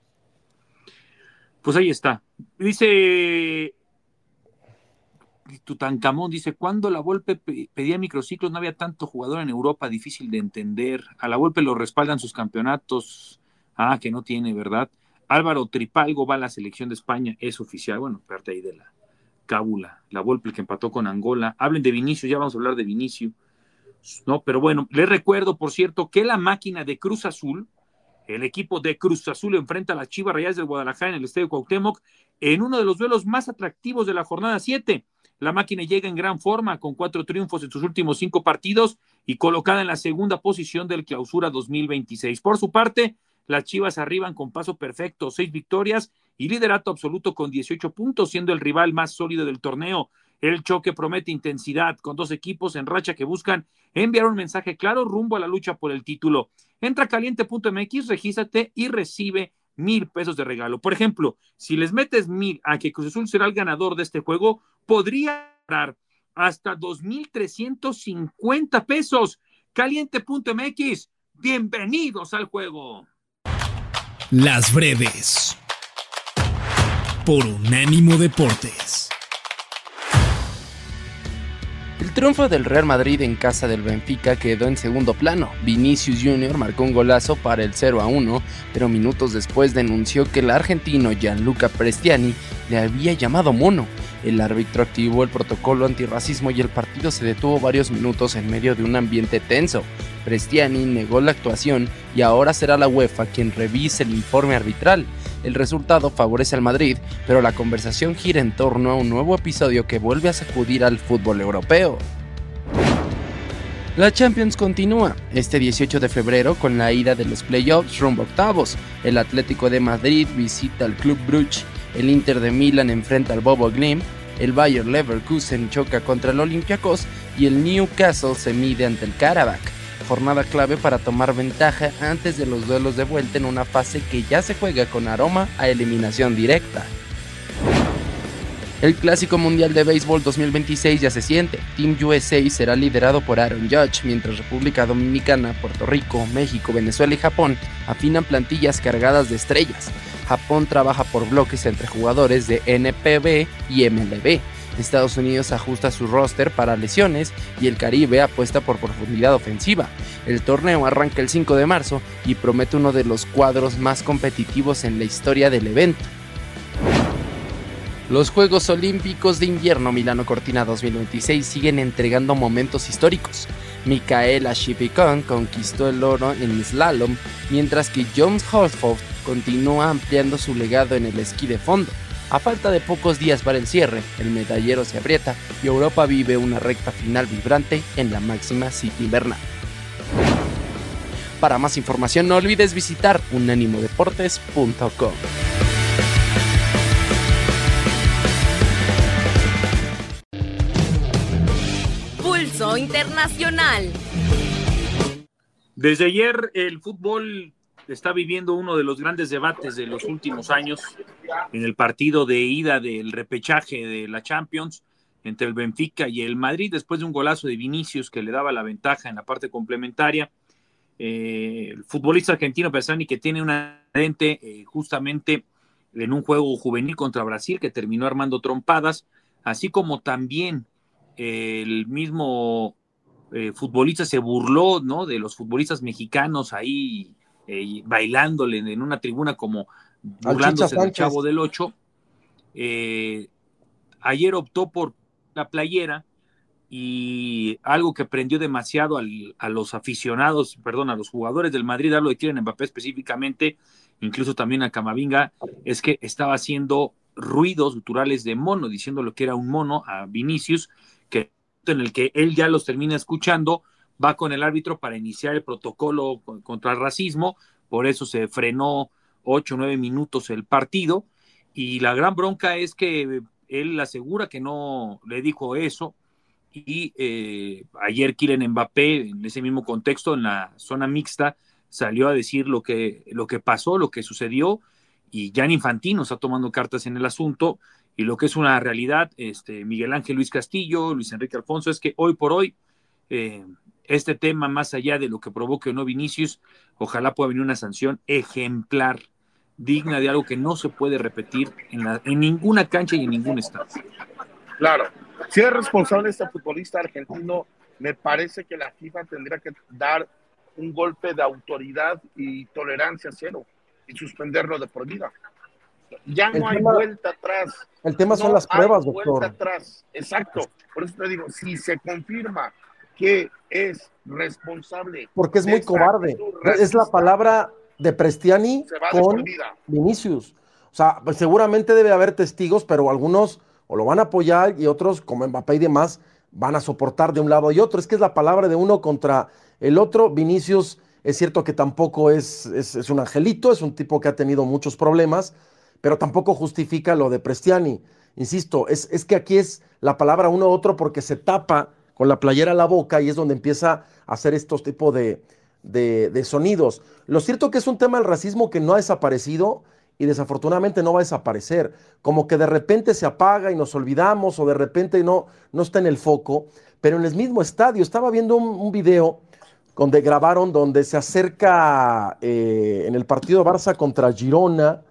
Pues ahí está. Dice Tutankamón, dice, cuando La Volpe pedía microciclos no había tanto jugador en Europa, difícil de entender. A La Volpe lo respaldan sus campeonatos. Que no tiene, ¿verdad? Álvaro Tripalgo va a la selección de España, es oficial. Bueno, parte ahí de la cábula. La Volpe, el que empató con Angola. Hablen de Vinicius, ya vamos a hablar de Vinicius. No, pero bueno, les recuerdo, por cierto, que la máquina de Cruz Azul, el equipo de Cruz Azul enfrenta a las Chivas Rayadas del Guadalajara en el Estadio Cuauhtémoc en uno de los duelos más atractivos de la jornada 7. La máquina llega en gran forma con 4 triunfos en sus últimos 5 partidos y colocada en la segunda posición del Clausura 2026. Por su parte, las Chivas arriban con paso perfecto, 6 victorias y liderato absoluto con 18 puntos, siendo el rival más sólido del torneo. El choque promete intensidad con 2 equipos en racha que buscan enviar un mensaje claro rumbo a la lucha por el título. Entra a caliente.mx, regístrate y recibe $1,000 de regalo. Por ejemplo, si les metes 1,000 a que Cruz Azul será el ganador de este juego, podría ganar hasta $2,350. Caliente.mx, bienvenidos al juego. Las breves por Unánimo Deportes. El triunfo del Real Madrid en casa del Benfica quedó en segundo plano. Vinicius Jr. marcó un golazo para el 0-1, pero minutos después denunció que el argentino Gianluca Prestiani le había llamado mono. El árbitro activó el protocolo antirracismo y el partido se detuvo varios minutos en medio de un ambiente tenso. Prestiani negó la actuación y ahora será la UEFA quien revise el informe arbitral. El resultado favorece al Madrid, pero la conversación gira en torno a un nuevo episodio que vuelve a sacudir al fútbol europeo. La Champions continúa este 18 de febrero con la ida de los playoffs rumbo a octavos. El Atlético de Madrid visita al Club Brugge, el Inter de Milán enfrenta al Bobo Glimt, el Bayer Leverkusen choca contra el Olympiacos y el Newcastle se mide ante el Karabakh. Jornada clave para tomar ventaja antes de los duelos de vuelta en una fase que ya se juega con aroma a eliminación directa. El Clásico Mundial de Béisbol 2026 ya se siente. Team USA será liderado por Aaron Judge, mientras República Dominicana, Puerto Rico, México, Venezuela y Japón afinan plantillas cargadas de estrellas. Japón trabaja por bloques entre jugadores de NPB y MLB. Estados Unidos ajusta su roster para lesiones y el Caribe apuesta por profundidad ofensiva. El torneo arranca el 5 de marzo y promete uno de los cuadros más competitivos en la historia del evento. Los Juegos Olímpicos de Invierno Milano Cortina 2026 siguen entregando momentos históricos. Michaela Schipikon conquistó el oro en slalom, mientras que Jones Horsford continúa ampliando su legado en el esquí de fondo. A falta de pocos días para el cierre, el medallero se aprieta y Europa vive una recta final vibrante en la máxima cita invernal. Para más información no olvides visitar unánimodeportes.com. Pulso Internacional. Desde ayer el fútbol está viviendo uno de los grandes debates de los últimos años en el partido de ida del repechaje de la Champions entre el Benfica y el Madrid, después de un golazo de Vinicius que le daba la ventaja en la parte complementaria. El futbolista argentino Pesani, que tiene un antecedente justamente en un juego juvenil contra Brasil que terminó armando trompadas, así como también el mismo futbolista se burló, ¿no?, de los futbolistas mexicanos ahí bailándole en una tribuna como burlándose del Chavo del Ocho. Ayer optó por la playera y algo que prendió demasiado a los aficionados, a los jugadores del Madrid, hablo de Kylian Mbappé específicamente, incluso también a Camavinga, es que estaba haciendo ruidos guturales de mono, diciendo lo que era un mono a Vinicius, que en el que él ya los termina escuchando, va con el árbitro para iniciar el protocolo contra el racismo, por eso se frenó 8 o 9 minutos el partido, y la gran bronca es que él asegura que no le dijo eso, y ayer Kylian Mbappé, en ese mismo contexto, en la zona mixta, salió a decir lo que pasó, lo que sucedió, y Gianni Infantino está tomando cartas en el asunto, y lo que es una realidad, Miguel Ángel Luis Castillo, Luis Enrique Alfonso, es que hoy por hoy, este tema, más allá de lo que provoque o no Vinicius, ojalá pueda venir una sanción ejemplar, digna de algo que no se puede repetir en ninguna cancha y en ningún estado. Claro, si es responsable este futbolista argentino, me parece que la FIFA tendría que dar un golpe de autoridad y tolerancia cero y suspenderlo de por vida. Ya no hay vuelta atrás. El tema son las pruebas, doctor. Vuelta atrás, exacto. Por eso te digo, si se confirma que es responsable. Porque es muy cobarde. Es la palabra de Prestiani con Vinicius. O sea, pues seguramente debe haber testigos, pero algunos o lo van a apoyar y otros, como Mbappé y demás, van a soportar de un lado y otro. Es que es la palabra de uno contra el otro. Vinicius es cierto que tampoco es un angelito, es un tipo que ha tenido muchos problemas, pero tampoco justifica lo de Prestiani. Insisto, es que aquí es la palabra uno u otro porque se tapa con la playera a la boca y es donde empieza a hacer estos tipos de sonidos. Lo cierto que es un tema del racismo que no ha desaparecido y desafortunadamente no va a desaparecer. Como que de repente se apaga y nos olvidamos o de repente no está en el foco, pero en el mismo estadio. Estaba viendo un video donde grabaron, donde se acerca en el partido Barça contra Girona,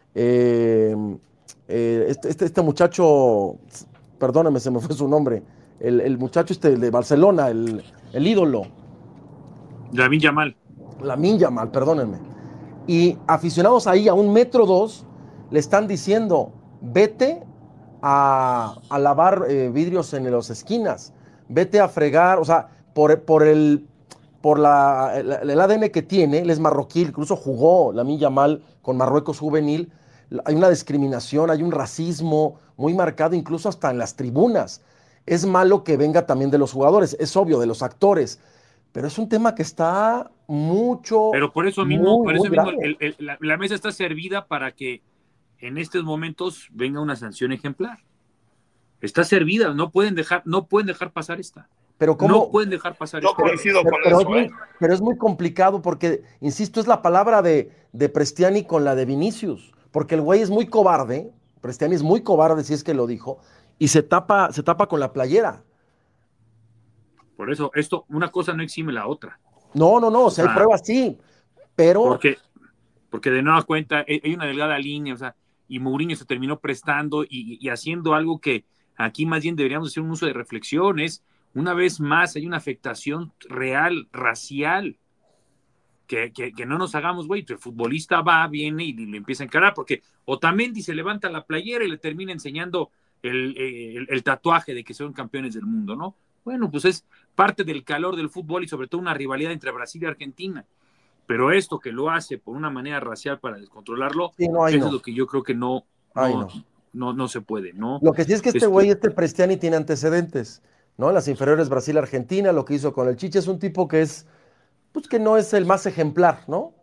este muchacho, perdóname, se me fue su nombre, el muchacho de Barcelona, el ídolo. Lamine Yamal, perdónenme. Y aficionados ahí a 1.2 metros le están diciendo, vete a lavar vidrios en las esquinas, vete a fregar, o sea, por el ADN que tiene, él es marroquí, incluso jugó Lamine Yamal con Marruecos juvenil, hay una discriminación, hay un racismo muy marcado, incluso hasta en las tribunas. Es malo que venga también de los jugadores, es obvio, de los actores, pero es un tema que está mucho. Pero por eso mismo, la mesa está servida para que en estos momentos venga una sanción ejemplar. Está servida, no pueden dejar pasar esta. Pero ¿cómo? No pueden dejar pasar esta. Coincido con eso, pero es muy complicado porque, insisto, es la palabra de Prestiani con la de Vinicius, porque el güey es muy cobarde, Prestiani es muy cobarde si es que lo dijo, y se tapa con la playera. Por eso, una cosa no exime la otra. No, o sea, hay pruebas, sí, pero. Porque de nueva cuenta hay una delgada línea, o sea, y Mourinho se terminó prestando y haciendo algo que Aquí más bien deberíamos hacer un uso de reflexiones. Una vez más hay una afectación real, racial, que no nos hagamos, güey, el futbolista va, viene y le empieza a encarar, porque Otamendi se levanta la playera y le termina enseñando el tatuaje de que son campeones del mundo, ¿no? Bueno, pues es parte del calor del fútbol y sobre todo una rivalidad entre Brasil y Argentina. Pero esto que lo hace por una manera racial para descontrolarlo, Sí, no, eso no. es lo que yo creo que no se puede, ¿no? Lo que sí es que este güey, Prestiani, tiene antecedentes, ¿no? En las inferiores Brasil-Argentina, lo que hizo con el Chiche, es un tipo que es, pues que no es el más ejemplar, ¿no?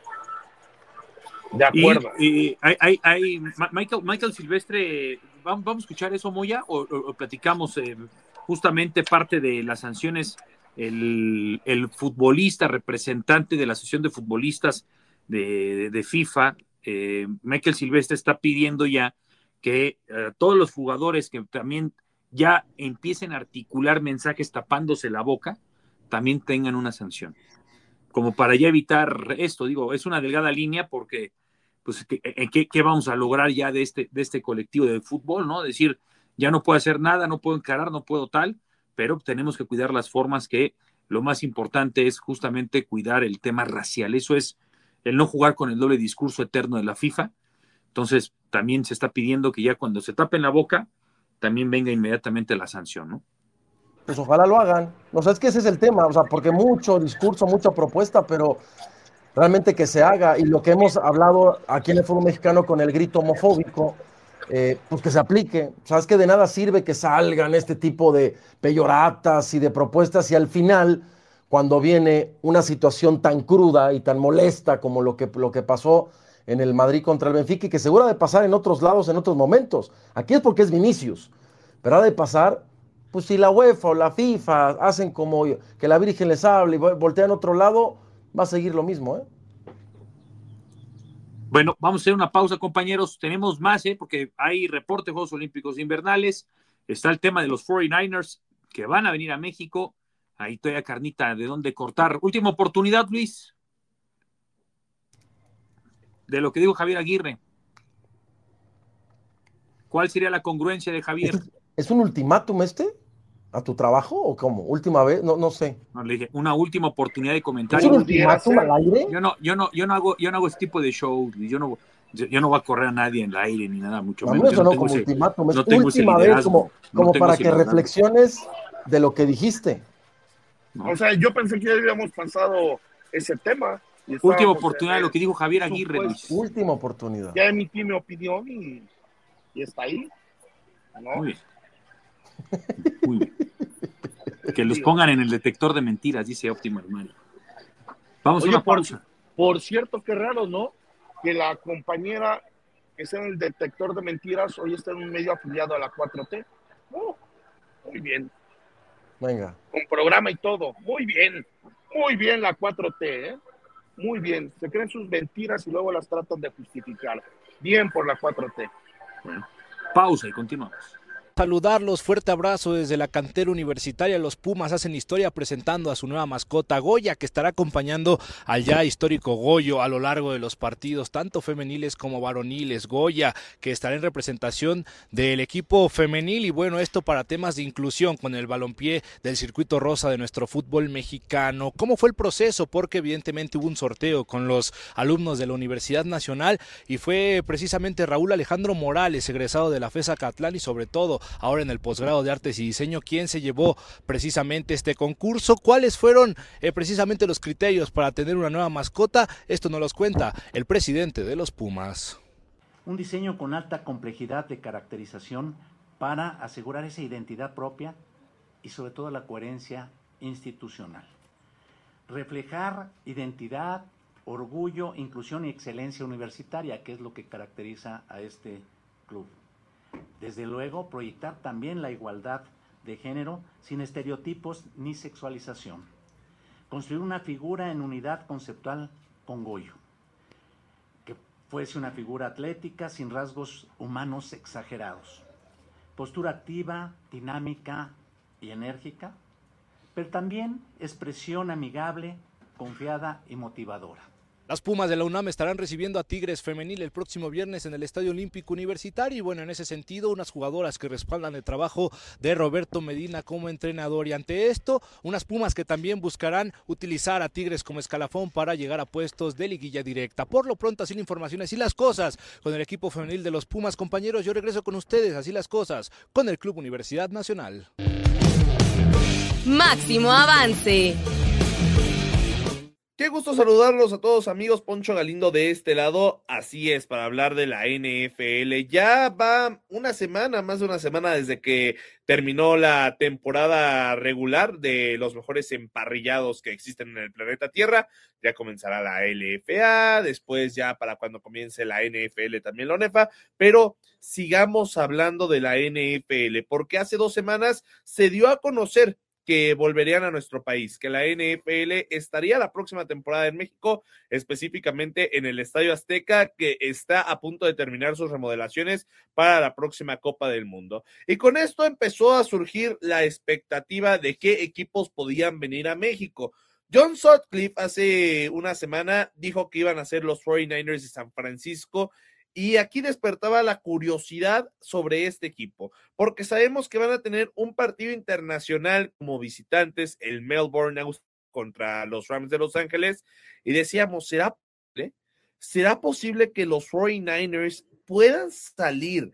De acuerdo. Y Michael Silvestre, ¿vamos a escuchar eso, Moya? ¿O platicamos justamente parte de las sanciones? El futbolista representante de la Asociación de Futbolistas de FIFA, Michael Silvestre, está pidiendo ya que todos los jugadores que también ya empiecen a articular mensajes tapándose la boca, también tengan una sanción. Como para ya evitar esto, digo, es una delgada línea porque, pues, ¿qué vamos a lograr ya de este colectivo de fútbol, ¿no? Decir, ya no puedo hacer nada, no puedo encarar, no puedo tal, pero tenemos que cuidar las formas, que lo más importante es justamente cuidar el tema racial. Eso es el no jugar con el doble discurso eterno de la FIFA. Entonces, también se está pidiendo que ya cuando se tapen la boca, también venga inmediatamente la sanción, ¿no? Pues ojalá lo hagan. O sea, es que ese es el tema, o sea, porque mucho discurso, mucha propuesta, pero realmente que se haga. Y lo que hemos hablado aquí en el fútbol mexicano con el grito homofóbico, pues que se aplique. O sea, es que de nada sirve que salgan este tipo de peyoratas y de propuestas y al final, cuando viene una situación tan cruda y tan molesta como lo que pasó en el Madrid contra el Benfica y que seguro ha de pasar en otros lados, en otros momentos. Aquí es porque es Vinicius, pero ha de pasar, pues si la UEFA o la FIFA hacen como que la Virgen les hable y voltean a otro lado, va a seguir lo mismo, ¿eh? Bueno, vamos a hacer una pausa, compañeros. Tenemos más, porque hay reporte de Juegos Olímpicos Invernales. Está el tema de los 49ers que van a venir a México. Ahí todavía carnita de dónde cortar. Última oportunidad, Luis, de lo que dijo Javier Aguirre. ¿Cuál sería la congruencia de Javier? ¿Es un ultimátum a tu trabajo o cómo? ¿Última vez? No sé. No, le dije, una última oportunidad de comentario. ¿Es un ultimátum al aire? Yo no hago ese tipo de show. Yo no voy a correr a nadie en el aire ni nada, mucho menos. Yo no como ultimátum, es última vez como para que reflexiones de lo que dijiste. No. O sea, yo pensé que ya habíamos pasado ese tema. Última oportunidad de lo que dijo Javier Aguirre, Luis. Última oportunidad. Ya emití mi opinión y está ahí, ¿no? Muy bien. Muy bien. Que los pongan en el detector de mentiras, dice Óptimo Hermano. Vamos a una pausa. Por cierto, qué raro, ¿no? Que la compañera que está en el detector de mentiras hoy está en un medio afiliado a la 4T. Oh, muy bien. Venga. Con programa y todo. Muy bien la 4T, ¿eh? Muy bien. Se creen sus mentiras y luego las tratan de justificar. Bien por la 4T. Bueno, pausa y continuamos. Saludarlos, fuerte abrazo desde la cantera universitaria. Los Pumas hacen historia presentando a su nueva mascota Goya, que estará acompañando al ya histórico Goyo a lo largo de los partidos, tanto femeniles como varoniles. Goya, que estará en representación del equipo femenil, y bueno, esto para temas de inclusión con el balompié del circuito rosa de nuestro fútbol mexicano. ¿Cómo fue el proceso? Porque evidentemente hubo un sorteo con los alumnos de la Universidad Nacional y fue precisamente Raúl Alejandro Morales, egresado de la FES Acatlán y sobre todo ahora en el posgrado de Artes y Diseño, quien se llevó precisamente este concurso. ¿Cuáles fueron precisamente los criterios para tener una nueva mascota? Esto nos los cuenta el presidente de los Pumas. Un diseño con alta complejidad de caracterización para asegurar esa identidad propia y sobre todo la coherencia institucional. Reflejar identidad, orgullo, inclusión y excelencia universitaria, que es lo que caracteriza a este club. Desde luego, proyectar también la igualdad de género sin estereotipos ni sexualización. Construir una figura en unidad conceptual con Goyo, que fuese una figura atlética sin rasgos humanos exagerados. Postura activa, dinámica y enérgica, pero también expresión amigable, confiada y motivadora. Las Pumas de la UNAM estarán recibiendo a Tigres Femenil el próximo viernes en el Estadio Olímpico Universitario y bueno, en ese sentido, unas jugadoras que respaldan el trabajo de Roberto Medina como entrenador y ante esto, unas Pumas que también buscarán utilizar a Tigres como escalafón para llegar a puestos de liguilla directa. Por lo pronto, así la información, así las cosas con el equipo femenil de los Pumas. Compañeros, yo regreso con ustedes, así las cosas con el Club Universidad Nacional. Máximo avance. Qué gusto saludarlos a todos, amigos. Poncho Galindo de este lado. Así es, para hablar de la NFL. Ya va más de una semana desde que terminó la temporada regular de los mejores emparrillados que existen en el planeta Tierra. Ya comenzará la LFA, después ya para cuando comience la NFL también la ONEFA, pero sigamos hablando de la NFL, porque hace 2 semanas se dio a conocer que volverían a nuestro país, que la NFL estaría la próxima temporada en México, específicamente en el Estadio Azteca, que está a punto de terminar sus remodelaciones para la próxima Copa del Mundo. Y con esto empezó a surgir la expectativa de qué equipos podían venir a México. John Sutcliffe hace una semana dijo que iban a ser los 49ers de San Francisco, y aquí despertaba la curiosidad sobre este equipo, porque sabemos que van a tener un partido internacional como visitantes, el Melbourne contra los Rams de Los Ángeles, y decíamos, ¿será posible que los 49ers puedan salir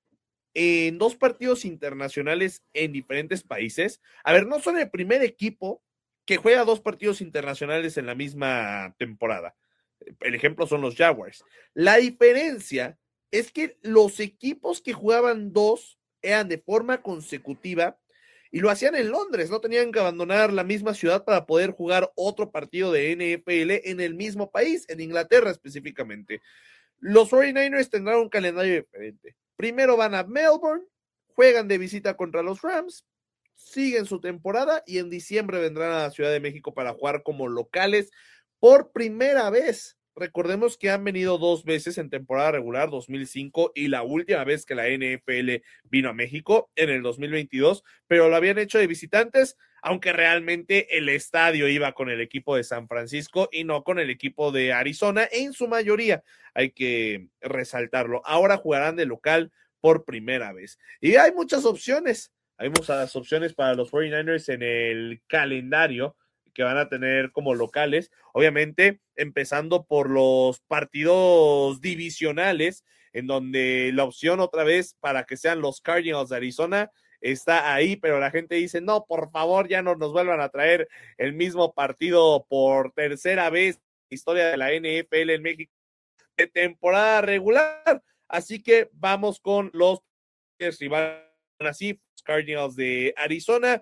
en 2 partidos internacionales en diferentes países? A ver, no son el primer equipo que juega 2 partidos internacionales en la misma temporada. El ejemplo son los Jaguars. La diferencia es que los equipos que jugaban 2 eran de forma consecutiva y lo hacían en Londres, no tenían que abandonar la misma ciudad para poder jugar otro partido de NFL en el mismo país, en Inglaterra específicamente. Los 49ers tendrán un calendario diferente. Primero van a Melbourne, juegan de visita contra los Rams, siguen su temporada y en diciembre vendrán a la Ciudad de México para jugar como locales por primera vez. Recordemos que han venido 2 veces en temporada regular, 2005 y la última vez que la NFL vino a México en el 2022, pero lo habían hecho de visitantes, aunque realmente el estadio iba con el equipo de San Francisco y no con el equipo de Arizona, en su mayoría, hay que resaltarlo. Ahora jugarán de local por primera vez. Y hay muchas opciones, hay muchas opciones para los 49ers en el calendario que van a tener como locales, obviamente empezando por los partidos divisionales, en donde la opción otra vez para que sean los Cardinals de Arizona está ahí, pero la gente dice, no, por favor, ya no nos vuelvan a traer el mismo partido por tercera vez en la historia de la NFL en México de temporada regular, así que vamos con los rivales, así, los Cardinals de Arizona,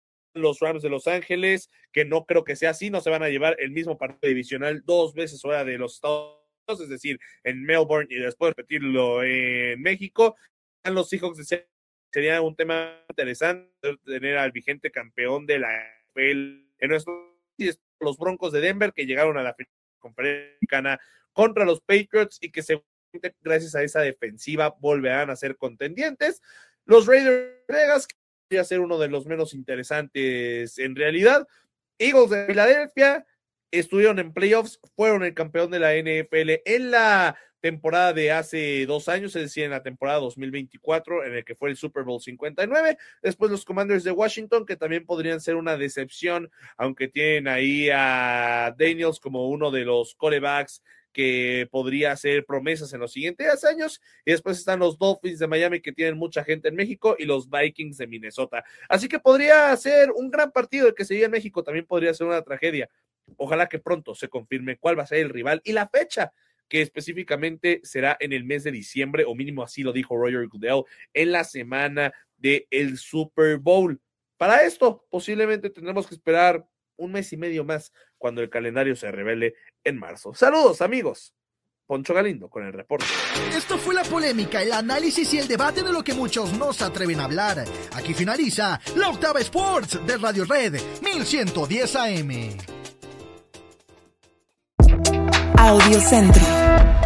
los Rams de Los Ángeles, que no creo que sea así, no se van a llevar el mismo partido divisional 2 veces fuera de los Estados Unidos, es decir, en Melbourne y después repetirlo en México. Los Seahawks sería un tema interesante tener al vigente campeón de la NFL en nuestro país, los Broncos de Denver, que llegaron a la conferencia americana contra los Patriots y que seguramente gracias a esa defensiva volverán a ser contendientes. Los Raiders de Vegas, que podría ser uno de los menos interesantes en realidad. Eagles de Filadelfia estuvieron en playoffs, fueron el campeón de la NFL en la temporada de hace 2 años, es decir, en la temporada 2024, en el que fue el Super Bowl 59. Después los Commanders de Washington, que también podrían ser una decepción, aunque tienen ahí a Daniels como uno de los quarterbacks que podría hacer promesas en los siguientes años, y después están los Dolphins de Miami, que tienen mucha gente en México, y los Vikings de Minnesota, así que podría ser un gran partido el que se vive en México, también podría ser una tragedia. Ojalá que pronto se confirme cuál va a ser el rival y la fecha, que específicamente será en el mes de diciembre, o mínimo así lo dijo Roger Goodell, en la semana del Super Bowl. Para esto, posiblemente tendremos que esperar 1 mes y medio más cuando el calendario se revele en marzo. Saludos, amigos. Poncho Galindo con el reporte. Esto fue la polémica, el análisis y el debate de lo que muchos no se atreven a hablar. Aquí finaliza la Octava Sports de Radio Red 1110 AM. Audio Centro.